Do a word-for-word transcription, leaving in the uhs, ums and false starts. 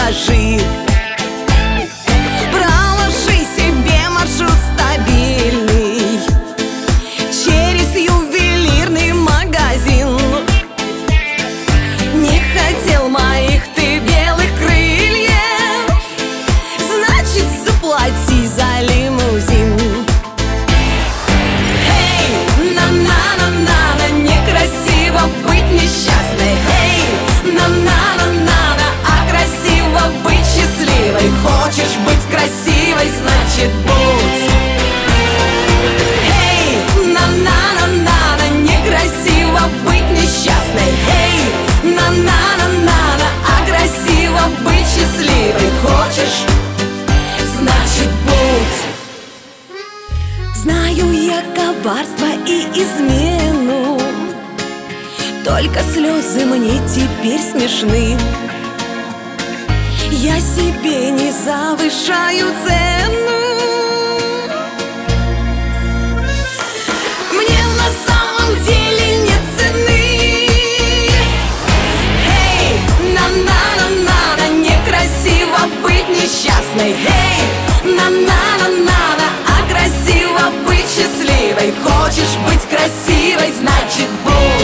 скажи. Проложи себе маршрут стабильный через ювелирный магазин. Не хотел моих ты белых крыльев, значит заплати за лимузин. Эй, на-на-на-на-на, некрасиво быть несчастной. Эй, на-на-на-на-на, а красиво быть счастливой. Хочешь быть красивой, значит будь. Эй, на-на-на-на-на, некрасиво быть несчастной. Эй, на-на-на-на-на, а красиво быть счастливой. Хочешь, значит будь. Знаю я коварство и измену, только слезы мне теперь смешны. Я себе не завышаю цену, мне на самом деле нет цены. Эй, на-на-на-на-на, некрасиво быть несчастной. Эй, на-на-на-на-на, а красиво быть счастливой. Хочешь быть красивой, значит будь.